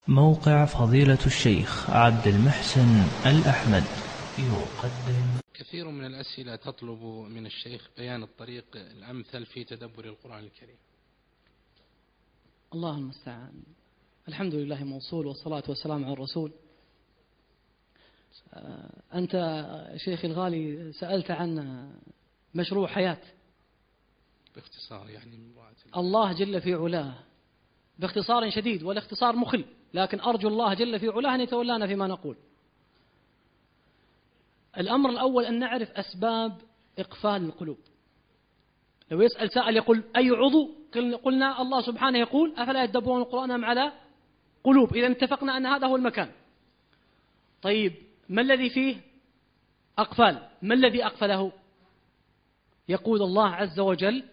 موقع فضيلة الشيخ عبد المحسن الأحمد يقدم كثير من الأسئلة تطلب من الشيخ بيان الطريق الأمثل في تدبر القرآن الكريم. الله المستعان. الحمد لله موصول والصلاة والسلام على الرسول. أنت شيخي الغالي سألت عن مشروع حياة باختصار يعني الله جل في علاه باختصار شديد، والاختصار مخل، لكن أرجو الله جل في علاه أن يتولانا فيما نقول. الأمر الأول أن نعرف أسباب إقفال القلوب. لو يسأل سائل يقول أي عضو، قلنا الله سبحانه يقول أفلا يتدبرون القرآن أم على قلوب. إذا اتفقنا أن هذا هو المكان. طيب ما الذي فيه أقفال؟ ما الذي أقفله؟ يقول الله عز وجل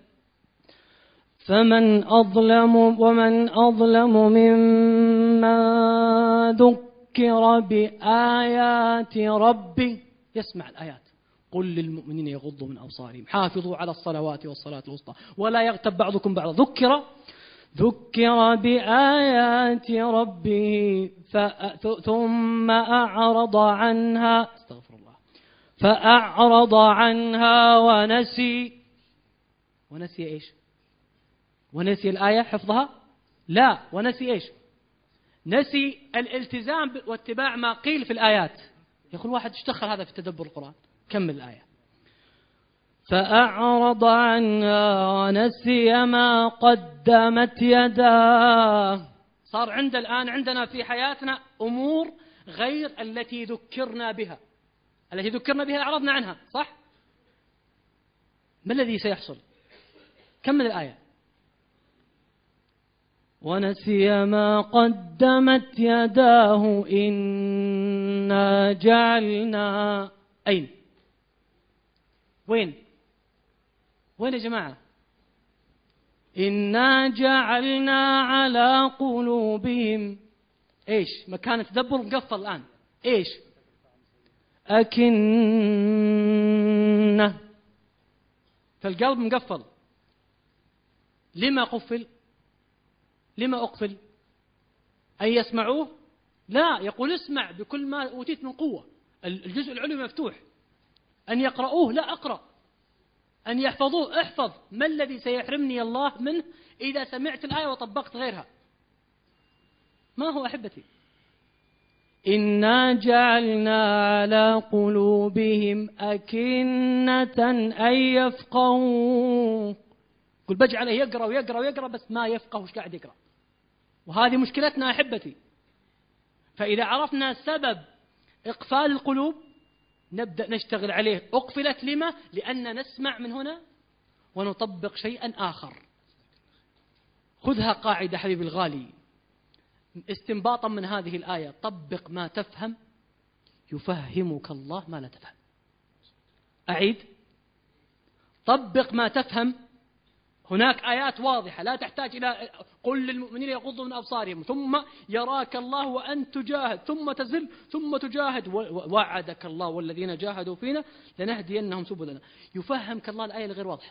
ومن أظلم ممن ذكر بآيات ربه. يسمع الآيات. قل للمؤمنين يغضوا من أبصارهم حافظوا على الصلوات والصلاة الوسطى ولا يغتب بعضكم بعضا. ذكر بآيات ربه ثم أعرض عنها، استغفر الله، فأعرض عنها ونسي إيش؟ ونسي الآية حفظها؟ لا، ونسي إيش؟ نسي الالتزام واتباع ما قيل في الآيات. يقول واحد اشتغل هذا في تدبر القرآن. كمل الآية. فأعرض عنها ونسي ما قدمت يداه. صار عندنا في حياتنا أمور غير التي ذكرنا بها. التي ذكرنا بها أعرضنا عنها، صح؟ ما الذي سيحصل؟ كمل الآية. ونسي ما قدمت يداه إنا جعلنا. أين؟ وين يا جماعة؟ إنا جعلنا على قلوبهم إيش؟ مكان التدبر مقفل الآن. إيش؟ أكنة. فالقلب مقفل. لما قفل؟ لما أقفل؟ أن يسمعوه؟ لا، يقول اسمع بكل ما أوتيت من قوة. الجزء العلوي مفتوح. أن يقرؤوه؟ لا أقرأ. أن يحفظوه؟ احفظ. ما الذي سيحرمني الله منه إذا سمعت الآية وطبقت غيرها؟ ما هو أحبتي؟ إنا جعلنا على قلوبهم أكنة أن يفقهوا. قل بجعله يقرأ ويقرأ ويقرأ بس ما يفقه وش قاعد يقرأ. وهذه مشكلتنا أحبتي. فإذا عرفنا سبب إقفال القلوب نبدأ نشتغل عليه. أقفلت لما؟ لأن نسمع من هنا ونطبق شيئا آخر. خذها قاعدة حبيبي الغالي استنباطا من هذه الآية: طبق ما تفهم يفهمك الله ما لا تفهم. أعيد: طبق ما تفهم. هناك آيات واضحة لا تحتاج إلى قل للمؤمنين يغضوا من أبصارهم ثم يراك الله وأنت تجاهد ثم تزل ثم تجاهد وعدك الله والذين جاهدوا فينا لنهدينهم سبلنا. يفهمك الله الآية الغير واضحة.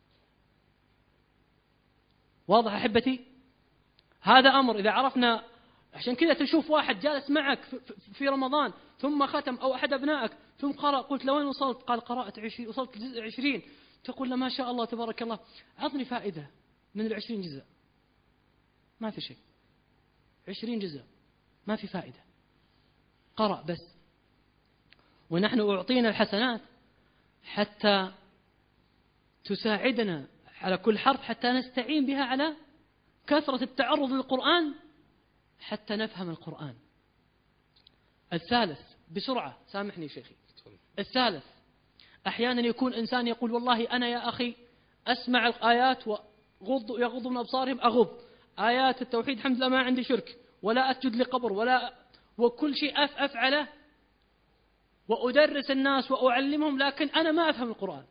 واضح أحبتي؟ هذا أمر إذا عرفنا. عشان كذا تشوف واحد جالس معك في رمضان ثم ختم، أو أحد أبنائك ثم قرأ، قلت لوين وصلت؟ قال قرأت 20، وصلت 20. تقول له ما شاء الله تبارك الله، عطني فائدة من 20 جزء. ما في شيء. 20 جزء ما في فائدة، قرأ بس. ونحن أعطينا الحسنات حتى تساعدنا على كل حرف، حتى نستعين بها على كثرة التعرض للقرآن حتى نفهم القرآن. الثالث بسرعة، سامحني شيخي. الثالث، أحيانا يكون إنسان يقول والله أنا يا أخي أسمع الآيات يغض من أبصارهم أغض، آيات التوحيد الحمد لله ما عندي شرك ولا أسجد لقبر وكل شيء أفعله وأدرس الناس وأعلمهم، لكن أنا ما أفهم القرآن.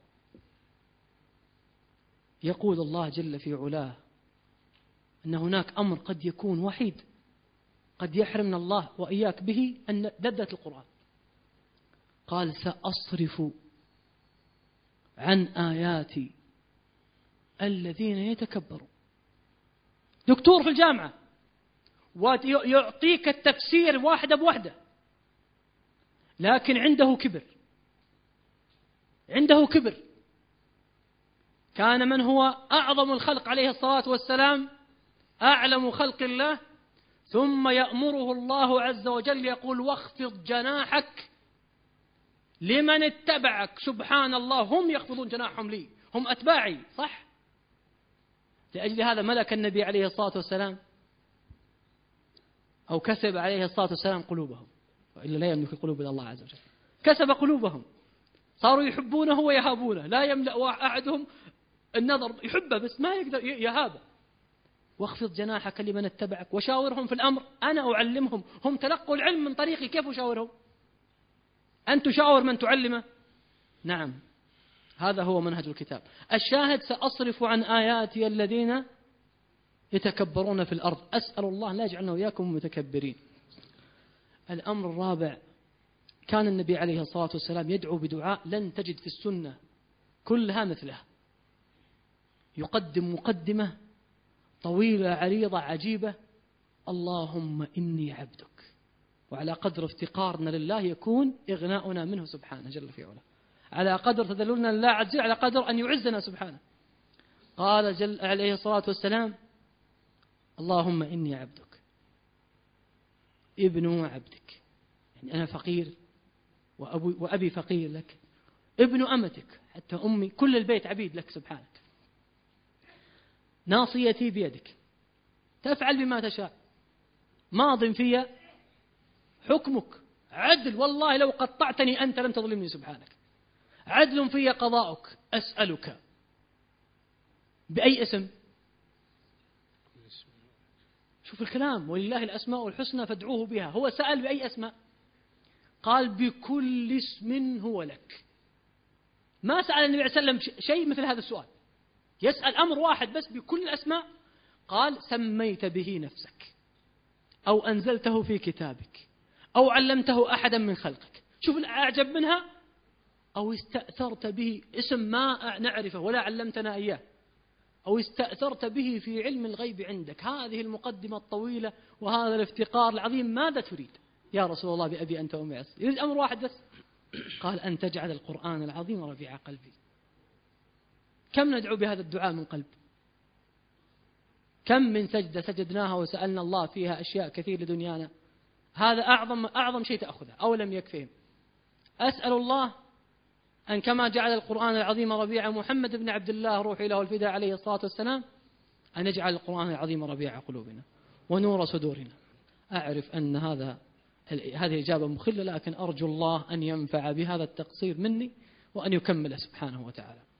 يقول الله جل في علاه أن هناك أمر قد يكون وحيد قد يحرمنا الله وإياك به، أن ددة القرآن. قال سأصرف عن آياتي الذين يتكبرون. دكتور في الجامعة ويعطيك التفسير واحدة بواحدة، لكن عنده كبر. عنده كبر. كان من هو أعظم الخلق عليه الصلاة والسلام، أعلم خلق الله، ثم يأمره الله عز وجل يقول واخفض جناحك لمن اتبعك. سبحان الله، هم يخفضون جناحهم لي، هم أتباعي، صح؟ لأجل هذا ملك النبي عليه الصلاة والسلام أو كسب عليه الصلاة والسلام قلوبهم، وإلا لا يملك القلوب إلا الله عز وجل. كسب قلوبهم، صاروا يحبونه ويهابونه، لا يملأ أحدهم النظر، يحبه بس ما يقدر يهابه. واخفض جناحك لمن اتبعك وشاورهم في الأمر. أنا أعلمهم، هم تلقوا العلم من طريقي، كيف أشاورهم؟ أن تشاور من تعلمه. نعم، هذا هو منهج الكتاب. الشاهد: سأصرف عن آياتي الذين يتكبرون في الأرض. أسأل الله لا يجعلنا وإياكم متكبرين. الأمر الرابع: كان النبي عليه الصلاة والسلام يدعو بدعاء لن تجد في السنة كلها مثله. يقدم مقدمة طويلة عريضة عجيبة: اللهم إني عبدك. وعلى قدر افتقارنا لله يكون إغناؤنا منه سبحانه جل في علاه. على قدر تذللنا لله عز وجل، على قدر أن يعزنا سبحانه. قال جل عليه الصلاة والسلام: اللهم إني عبدك ابن عبدك. يعني أنا فقير وأبي فقير لك، ابن أمتك، حتى أمي، كل البيت عبيد لك سبحانك. ناصيتي بيدك، تفعل بما تشاء، ماض في حكمك، عدل، والله لو قطعتني أنت لم تظلمني سبحانك، عدل في قضاؤك. أسألك بأي اسم؟ شوف الكلام: ولله الأسماء الحسنى فادعوه بها. هو سأل بأي أسماء؟ قال بكل اسم هو لك. ما سأل النبي عليه وسلم شيء مثل هذا السؤال، يسأل أمر واحد بس بكل الأسماء. قال: سميت به نفسك، أو أنزلته في كتابك، أو علمته أحدا من خلقك. شوف الأعجب منها: أو استأثرت به، اسم ما نعرفه ولا علمتنا إياه، أو استأثرت به في علم الغيب عندك. هذه المقدمة الطويلة وهذا الافتقار العظيم، ماذا تريد يا رسول الله بأبي أنت وأمي أسلم؟ يريد أمر واحد بس. قال: أن تجعل القرآن العظيم ربيع قلبي. كم ندعو بهذا الدعاء من قلب؟ كم من سجدة سجدناها وسألنا الله فيها أشياء كثير لدنيانا؟ هذا أعظم شيء تأخذه. أو لم يكفهم؟ أسأل الله أن كما جعل القرآن العظيم ربيع محمد بن عبد الله روحي له الفداء عليه الصلاة والسلام، أن يجعل القرآن العظيم ربيع قلوبنا ونور صدورنا. أعرف أن هذه إجابة مخلة، لكن أرجو الله أن ينفع بهذا التقصير مني وأن يكمل سبحانه وتعالى.